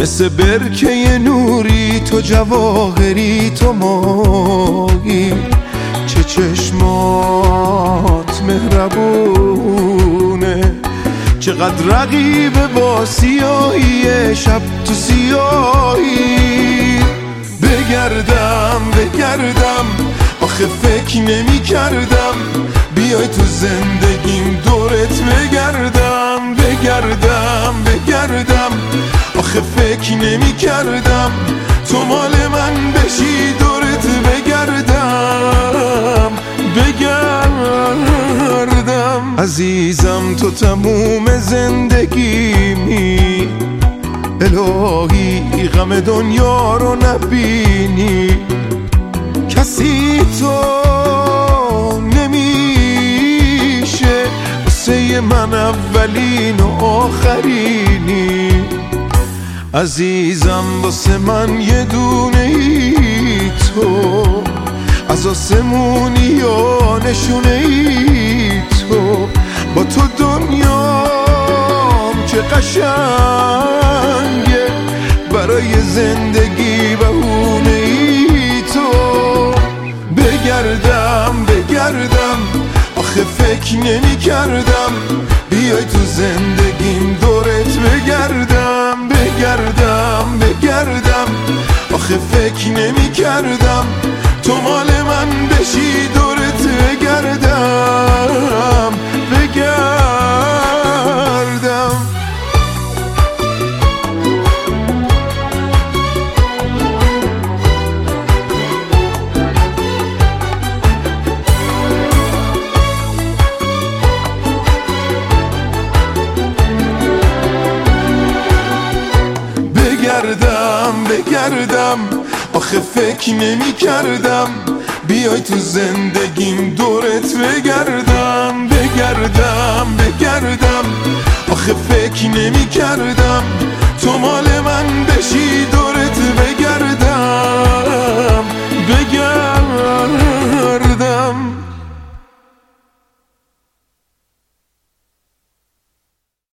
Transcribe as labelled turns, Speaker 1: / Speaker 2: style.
Speaker 1: مثل برکه نوری تو جواهری تو ماهی، چه چشمات مهربونه، چقدر رقیبه با سیاهی شب تو سیاهی. بگردم آخه فکر نمی کردم بیای تو زندگیم دورت بگردم آخه فکر نمی کردم تو مال من بشی دورت بگردم عزیزم تو تموم زندگیمی، الهی غم دنیا رو نبینی، کسی تو نمیشه واسه من اولین و آخرینی. عزیزم واسه من یه دونه ای تو، از آسمونی یا نشونه ای تو، با تو دنیام چه قشنگه، برای زندگی بهونه ای تو. بگردم آخه فکر نمی کردم بیای تو زندگیم دورت بگردم آخه فکر نمی کردم تو مال من بشی دورت بگردم بگردم آخه فکر نمی کردم بیای تو زندگیم دورت بگردم آخه فکر نمی کردم